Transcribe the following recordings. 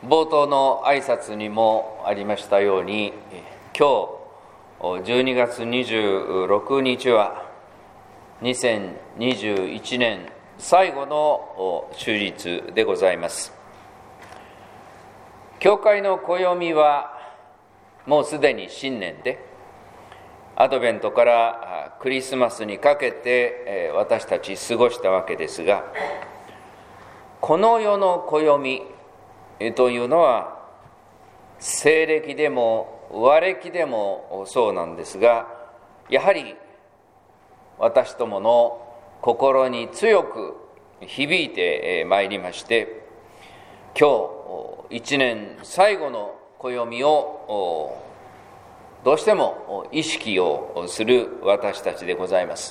冒頭の挨拶にもありましたように、今日12月26日は2021年最後の主日でございます。教会の暦はもうすでに新年で、アドベントからクリスマスにかけて私たち過ごしたわけですが、この世の暦というのは西暦でも和暦でもそうなんですが、やはり私どもの心に強く響いてまいりまして、今日一年最後の暦をどうしても意識をする私たちでございます。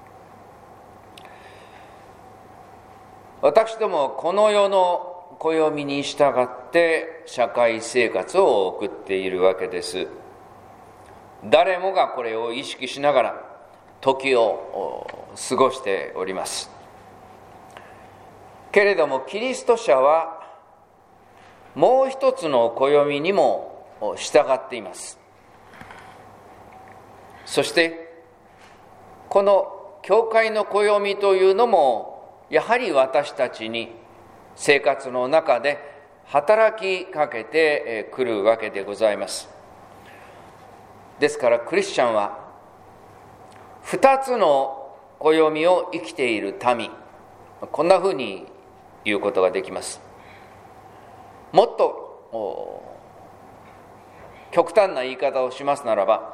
私どもこの世の暦に従って社会生活を送っているわけです。誰もがこれを意識しながら時を過ごしております。けれどもキリスト者はもう一つの暦にも従っています。そしてこの教会の暦というのもやはり私たちに生活の中で働きかけてくるわけでございます。ですからクリスチャンは2つの暦を生きている民、こんなふうに言うことができます。もっと極端な言い方をしますならば、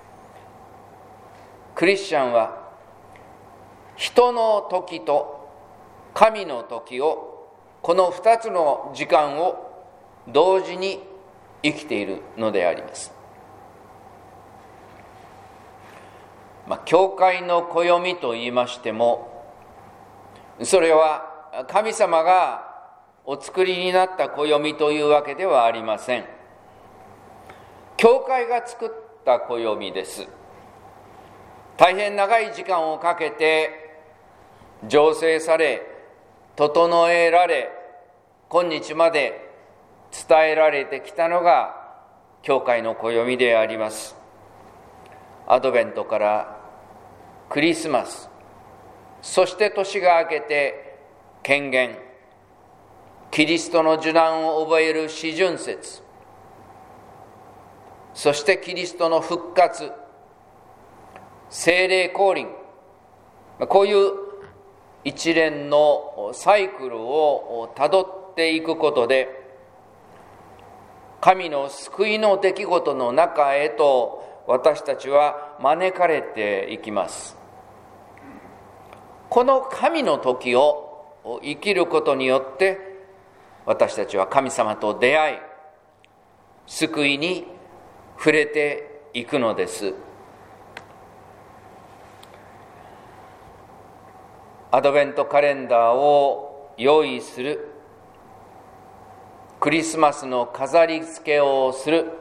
クリスチャンは人の時と神の時を、この2つの時間を同時に生きているのであります。教会の暦と言いましても、それは神様がお作りになった暦というわけではありません。教会が作った暦です。大変長い時間をかけて醸成され、整えられ、今日まで伝えられてきたのが教会の暦であります。アドベントからクリスマス、そして年が明けて権限、キリストの受難を覚える四旬節、そしてキリストの復活、聖霊降臨、こういう一連のサイクルをたどっていくことで、神の救いの出来事の中へと私たちは招かれていきます。この神の時を生きることによって私たちは神様と出会い、救いに触れていくのです。アドベントカレンダーを用意する、クリスマスの飾り付けをする、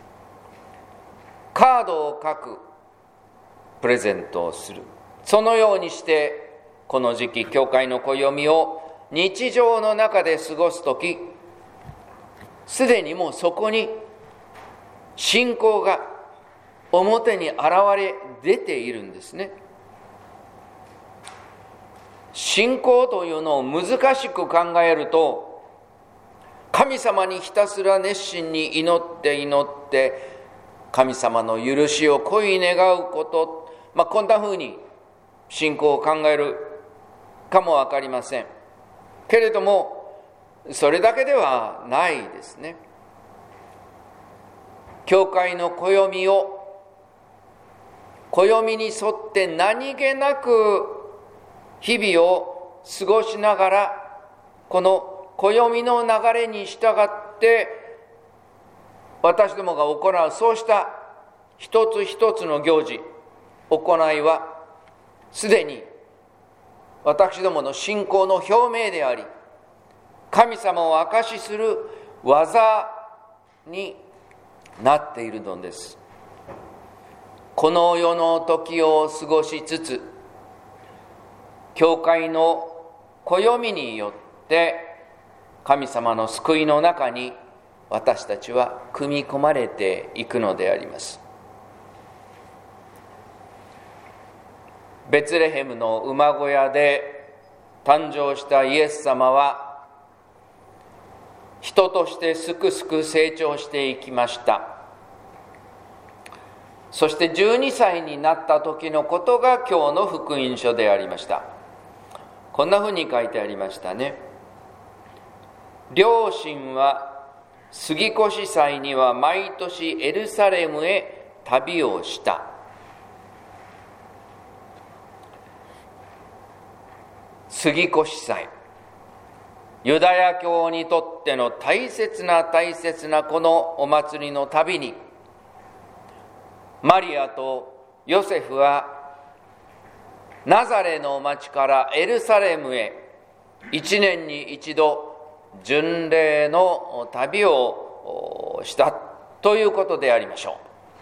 カードを書く、プレゼントをする、そのようにしてこの時期教会の暦を日常の中で過ごすとき、すでにもうそこに信仰が表に現れ出ているんですね。信仰というのを難しく考えると、神様にひたすら熱心に祈って神様の許しを恋願うこと、こんなふうに信仰を考えるかもわかりませんけれども、それだけではないですね。教会の暦に沿って何気なく日々を過ごしながら、この暦の流れに従って私どもが行うそうした一つ一つの行事、行いはすでに私どもの信仰の表明であり、神様を証しする技になっているのです。この世の時を過ごしつつ、教会の暦によって神様の救いの中に私たちは組み込まれていくのであります。ベツレヘムの馬小屋で誕生したイエス様は人としてすくすく成長していきました。そして12歳になった時のことが今日の福音書でありました。こんなふうに書いてありましたね。両親は杉越祭には毎年エルサレムへ旅をした。杉越祭、ユダヤ教にとっての大切なこのお祭りの旅に、マリアとヨセフはナザレの町からエルサレムへ1年に一度巡礼の旅をしたということでありましょ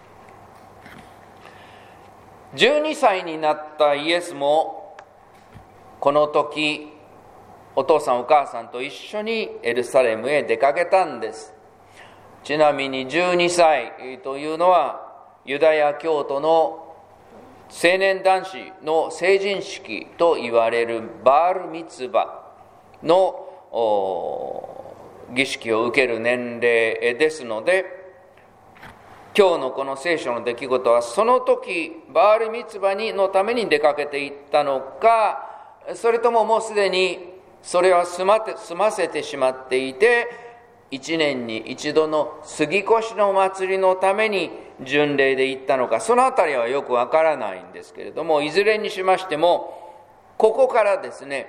う。12歳になったイエスもこの時お父さんお母さんと一緒にエルサレムへ出かけたんです。ちなみに12歳というのはユダヤ教徒の青年男子の成人式と言われるバールミツバの儀式を受ける年齢ですので、今日のこの聖書の出来事はその時バールミツバのために出かけていったのか、それとももうすでにそれは済ませてしまっていて、1年に一度の杉越の祭りのために巡礼で行ったのか、そのあたりはよくわからないんですけれども、いずれにしましてもここからですね、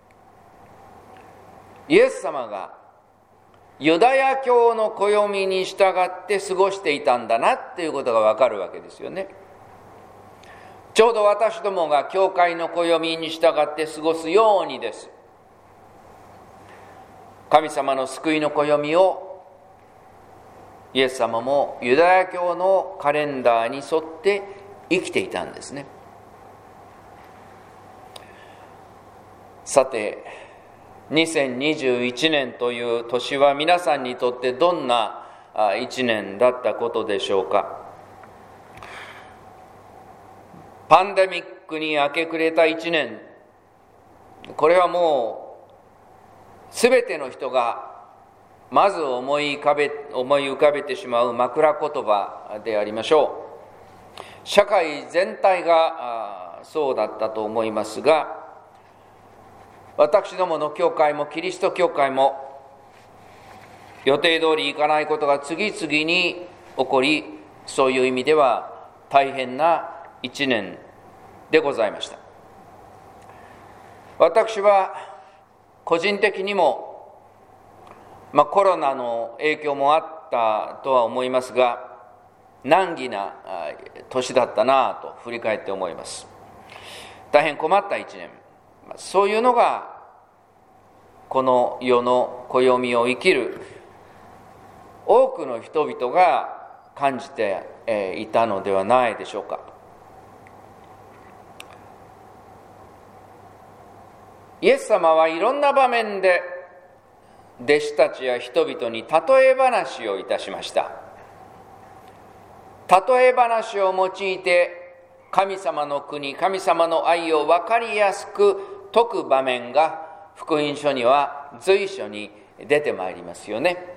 イエス様がユダヤ教の暦に従って過ごしていたんだなっていうことがわかるわけですよね。ちょうど私どもが教会の暦に従って過ごすようにです。神様の救いの暦をイエス様もユダヤ教のカレンダーに沿って生きていたんですね。さて、2021年という年は皆さんにとってどんな一年だったことでしょうか。パンデミックに明け暮れた一年、これはもうすべての人がまず思い浮かべてしまう枕言葉でありましょう。社会全体がそうだったと思いますが、私どもの教会もキリスト教会も予定通りいかないことが次々に起こり、そういう意味では大変な一年でございました。私は個人的にも、コロナの影響もあったとは思いますが、難儀な年だったなと振り返って思います。大変困った一年、そういうのがこの世の暦を生きる多くの人々が感じていたのではないでしょうか。イエス様はいろんな場面で弟子たちや人々に例え話をいたしました。例え話を用いて神様の国、神様の愛を分かりやすく説く場面が福音書には随所に出てまいりますよね。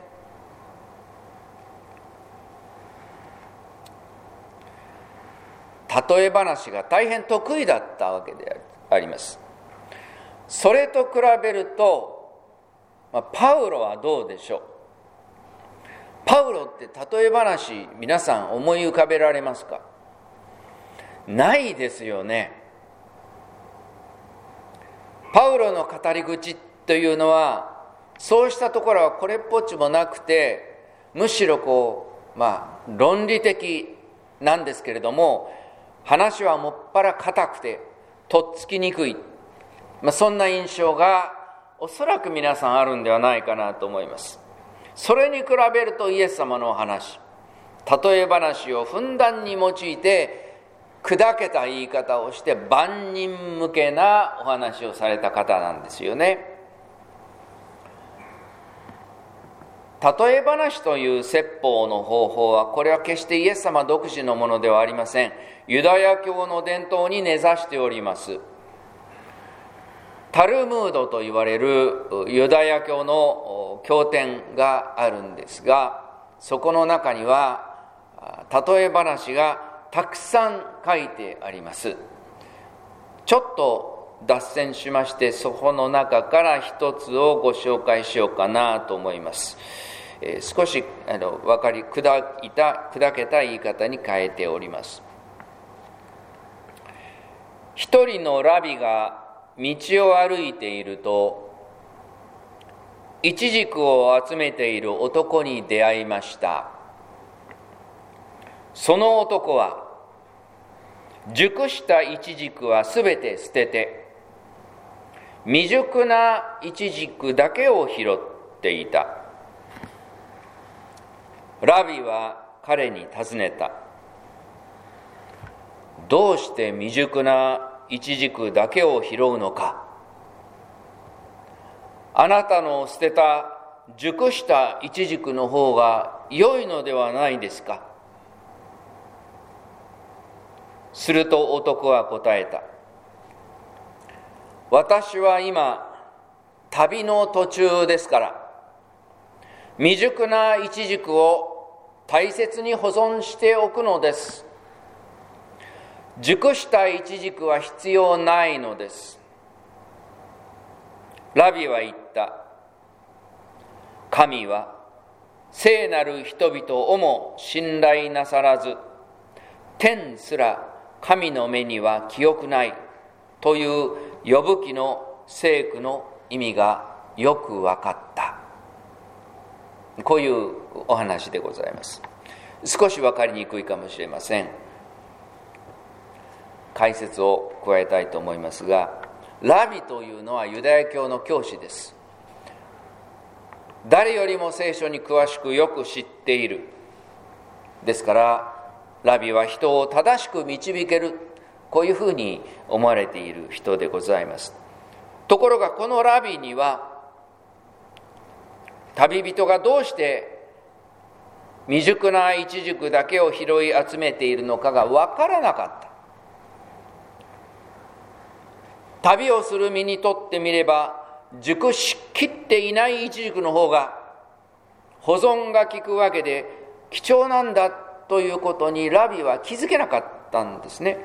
例え話が大変得意だったわけであります。それと比べると、パウロはどうでしょう。パウロって例え話、皆さん思い浮かべられますか？ないですよね。パウロの語り口というのは、そうしたところはこれっぽっちもなくて、むしろ論理的なんですけれども、話はもっぱら硬くてとっつきにくい、そんな印象がおそらく皆さんあるんではないかなと思います。それに比べるとイエス様のお話、例え話をふんだんに用いて砕けた言い方をして万人向けなお話をされた方なんですよね。 例え話という説法の方法は、これは決してイエス様独自のものではありません。ユダヤ教の伝統に根ざしております。タルムードと言われるユダヤ教の経典があるんですが、そこの中には例え話がたくさん書いてあります。ちょっと脱線しまして、そこの中から一つをご紹介しようかなと思います。少し砕けた言い方に変えております。一人のラビが道を歩いていると、イチジクを集めている男に出会いました。その男は、熟したイチジクはすべて捨てて、未熟なイチジクだけを拾っていた。ラビは彼に尋ねた。どうして未熟なイチジクだけを拾うのか。あなたの捨てた熟したイチジクの方が良いのではないですか。すると男は答えた。私は今、旅の途中ですから、未熟なイチジクを大切に保存しておくのです。熟したイチジクは必要ないのです。ラビは言った。神は聖なる人々をも信頼なさらず、天すら神の目には清くないという呼ぶ記の聖句の意味がよく分かった。こういうお話でございます。少し分かりにくいかもしれません。解説を加えたいと思いますが、ラビというのはユダヤ教の教師です。誰よりも聖書に詳しくよく知っている。ですからラビは人を正しく導ける、こういうふうに思われている人でございます。ところがこのラビには、旅人がどうして未熟なイチジクだけを拾い集めているのかが分からなかった。旅をする身にとってみれば、熟しきっていないイチジクの方が保存が効くわけで貴重なんだということにラビは気づけなかったんですね。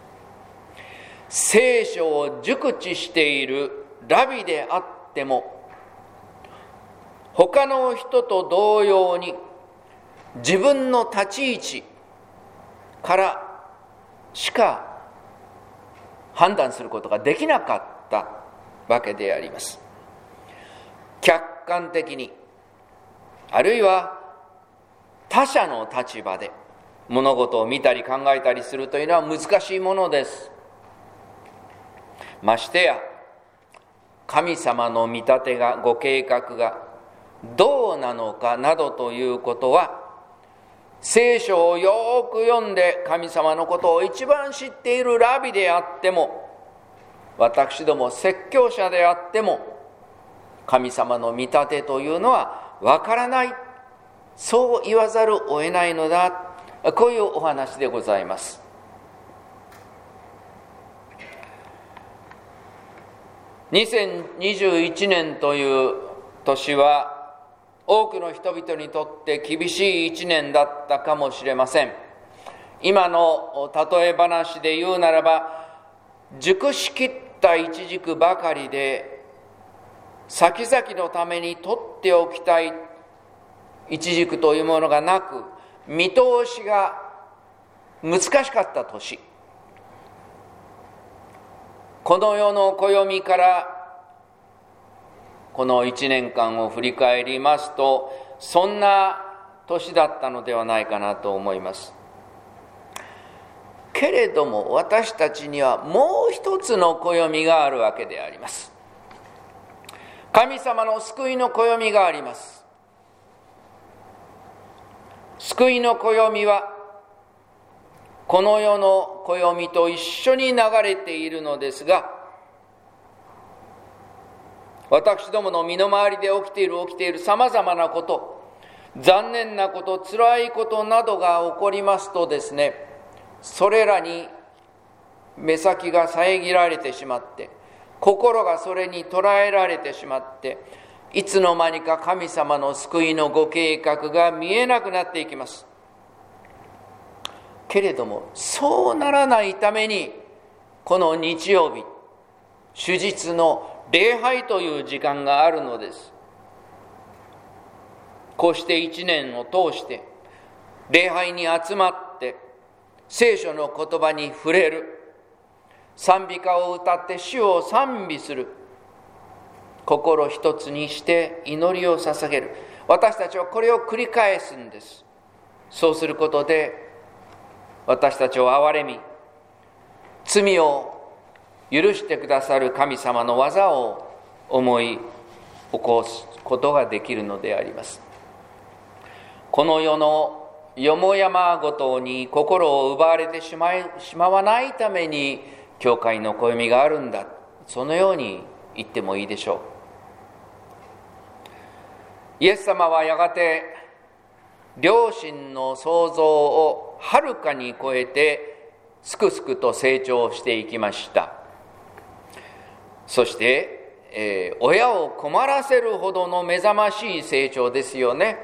聖書を熟知しているラビであっても、他の人と同様に自分の立ち位置からしか判断することができなかったわけであります。客観的に、あるいは他者の立場で物事を見たり考えたりするというのは難しいものです。ましてや神様の見立てが、ご計画がどうなのかなどということは、聖書をよく読んで神様のことを一番知っているラビであっても、私ども説教者であっても、神様の見立てというのはわからない、そう言わざるを得ないのだ、こういうお話でございます。2021年という年は多くの人々にとって厳しい一年だったかもしれません。今の例え話で言うならば、熟しきったイチジクばかりで先々のために取っておきたいイチジクというものがなく、見通しが難しかった年、この世の暦からこの1年間を振り返りますと、そんな年だったのではないかなと思います。けれども私たちにはもう一つの暦があるわけであります。神様の救いの暦があります。救いの暦はこの世の暦と一緒に流れているのですが、私どもの身の回りで起きているさまざまなこと、 残念なこと、辛いことなどが起こりますとですね、それらに目先が遮られてしまって、心がそれに捉えられてしまって、いつの間にか神様の救いのご計画が見えなくなっていきます。けれども、そうならないために、この日曜日、主日の礼拝という時間があるのです。こうして一年を通して礼拝に集まって聖書の言葉に触れる、賛美歌を歌って主を賛美する、心一つにして祈りを捧げる。私たちはこれを繰り返すんです。そうすることで私たちを憐れみ、罪を許してくださる神様の技を思い起こすことができるのであります。この世のよもやまごとに心を奪われてしまわないために教会の暦があるんだ、そのように言ってもいいでしょう。イエス様はやがて良心の創造をはるかに超えてすくすくと成長していきました。そして、親を困らせるほどの目覚ましい成長ですよね。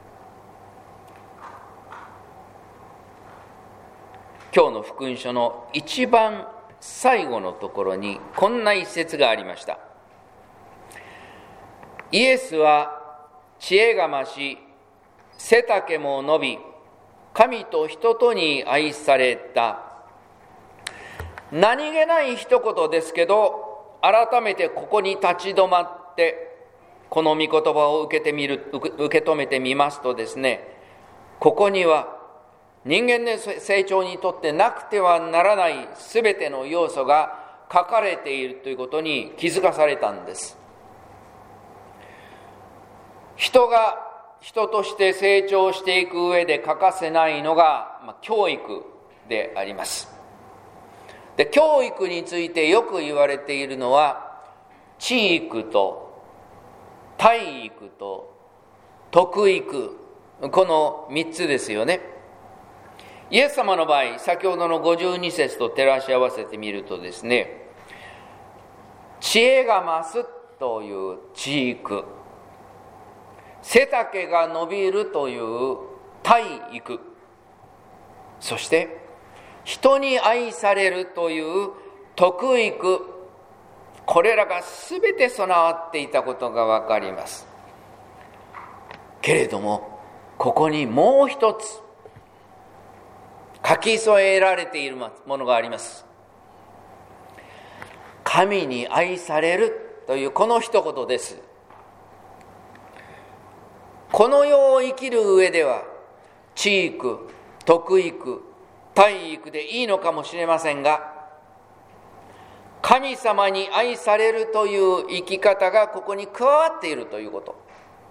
今日の福音書の一番最後のところにこんな一節がありました。イエスは知恵が増し、背丈も伸び、神と人とに愛された。何気ない一言ですけど、改めてここに立ち止まってこの御言葉を受け止めてみますとですね、ここには人間の成長にとってなくてはならないすべての要素が書かれているということに気づかされたんです。人が人として成長していく上で欠かせないのが、教育であります。で、教育についてよく言われているのは、知育と体育と徳育、この3つですよね。イエス様の場合、先ほどの52節と照らし合わせてみるとですね、知恵が増すという知育、背丈が伸びるという体育、そして人に愛されるという徳育、これらがすべて備わっていたことがわかります。けれども、ここにもう一つ書き添えられているものがあります。神に愛されるというこの一言です。この世を生きる上では、知育、徳育、体育でいいのかもしれませんが、神様に愛されるという生き方がここに加わっているということ。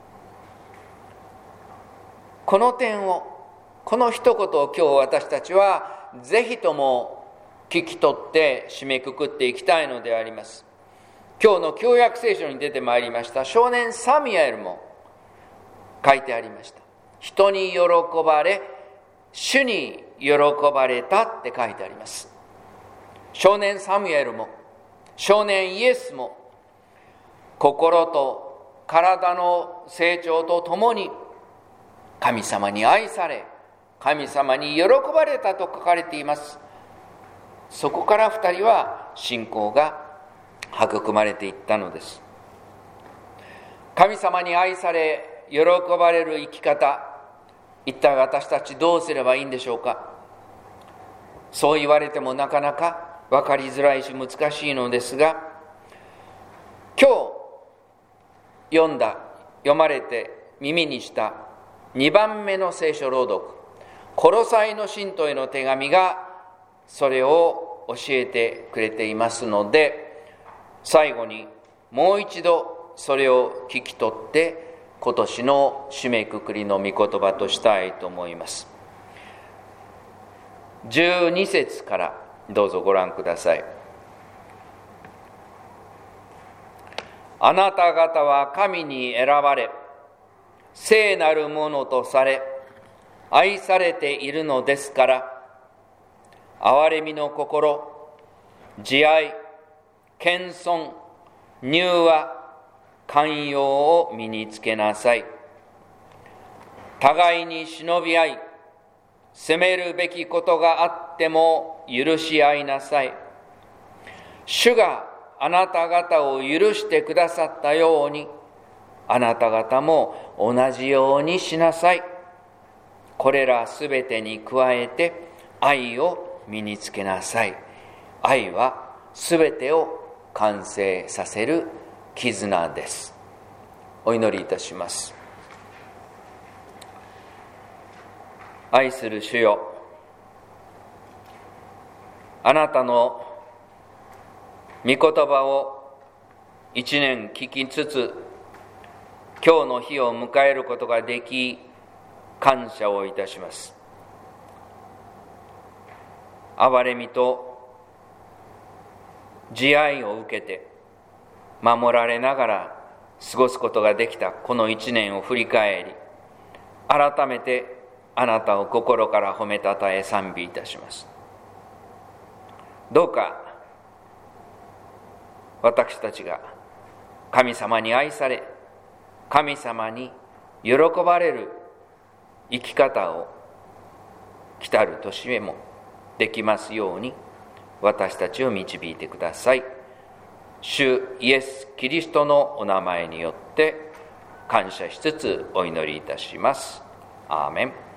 この点を、この一言を今日私たちはぜひとも聞き取って締めくくっていきたいのであります。今日の旧約聖書に出てまいりました少年サミュエルも書いてありました。人に喜ばれ、主に喜ばれたって書いてあります。少年サミュエルも少年イエスも心と体の成長とともに神様に愛され、神様に喜ばれたと書かれています。そこから二人は信仰が育まれていったのです。神様に愛され喜ばれる生き方、一体私たちどうすればいいんでしょうか。そう言われてもなかなか分かりづらいし難しいのですが、今日読まれて耳にした2番目の聖書朗読、コロサイの信徒への手紙がそれを教えてくれていますので、最後にもう一度それを聞き取って今年の締めくくりの御言葉としたいと思います。12節からどうぞご覧ください。あなた方は神に選ばれ、 聖なるものとされ、愛されているのですから、憐れみの心、慈愛、謙遜、柔和、寛容を身につけなさい。互いに忍び合い、責めるべきことがあっても許し合いなさい。主があなた方を許してくださったように、あなた方も同じようにしなさい。これらすべてに加えて愛を身につけなさい。愛はすべてを完成させる絆です。お祈りいたします。愛する主よ、あなたの御言葉を一年聞きつつ、今日の日を迎えることができ、感謝をいたします。憐れみと慈愛を受けて守られながら過ごすことができたこの一年を振り返り、改めてあなたを心から褒めたたえ賛美いたします。どうか私たちが神様に愛され、神様に喜ばれる生き方を来たる年へもできますように、私たちを導いてください。主イエス・キリストのお名前によって感謝しつつお祈りいたします。アーメン。